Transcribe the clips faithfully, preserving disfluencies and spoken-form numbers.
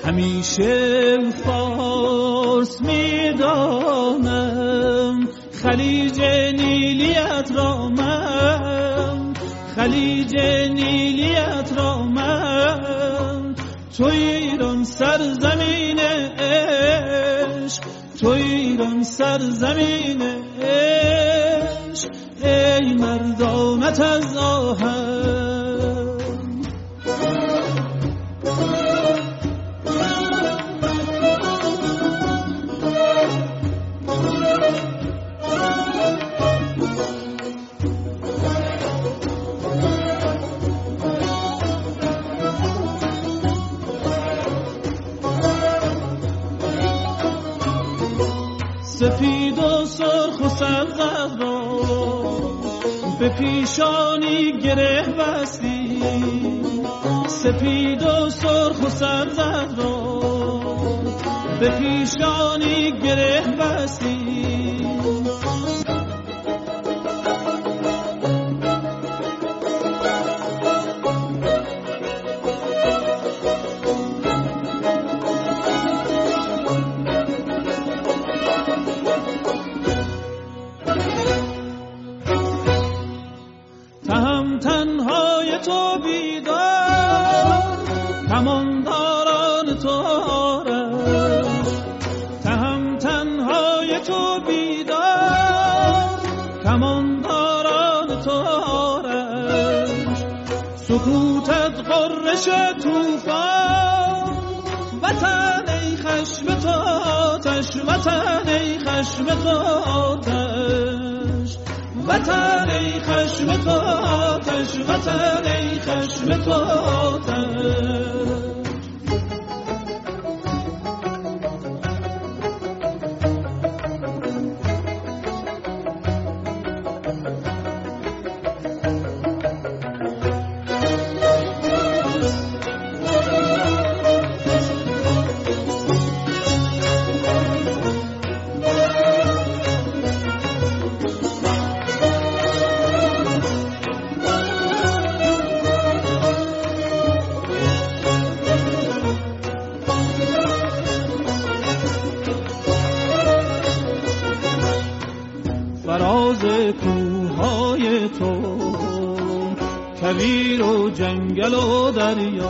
همیشه فارس میدانم، خلیج نیلیت را من، خلیج نیلیت را من. تو ایران سرزمین عشق، تو ایران سرزمین عشق، ای مردانت از آهن. سفید و سرخ و سبز را به پیشانی گره بستی، سفید و سرخ و سبز را به پیشانی گره بستی. تهمتنهای تو بیدار، کمانداران تو آرش، تهمتنهای تو بیدار، کمانداران تو آرش. سکوتت غرش طوفان، وطن ای خشم تو آتش، وطن ای خشم تو آتش، وطن ای خشم تو آتش، وطن ای خشم تو آتش. فراز کوههای تو کویر و جنگل و دریا،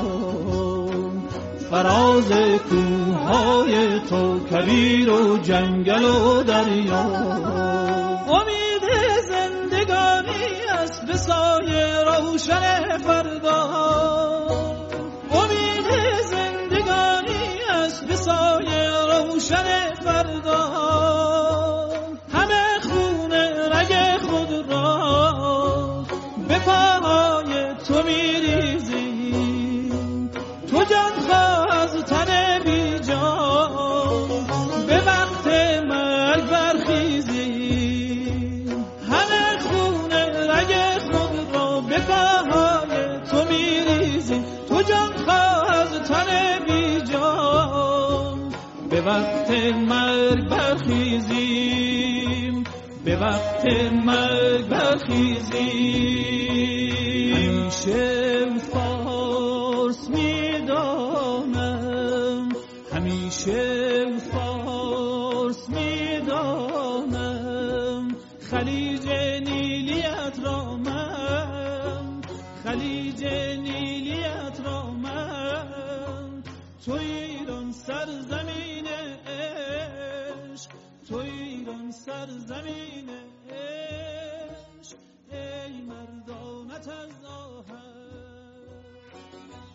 فراز کوههای تو کویر و جنگل و دریا. امید زندگانی است به سایه روشن فردا، امید زندگانی است به سایه روشن فردا. تو میریزیم، تو جان خواه از تن بی جان، به وقت مرگ برخیزیم. همه خون رگ خود را به پاهای تو میریزیم، تو جان خواه از تن بی جان، به وقت مرگ برخیزیم، به وقت مرگ برخیزیم. همیشه فارس میدانم، همیشه فارس میدانم، خلیج نیلیت را من، خلیج نیلیت را من. تو ایران سرزمین عشق، تو ایران سرزمین عشق، ای مردانت از آهن.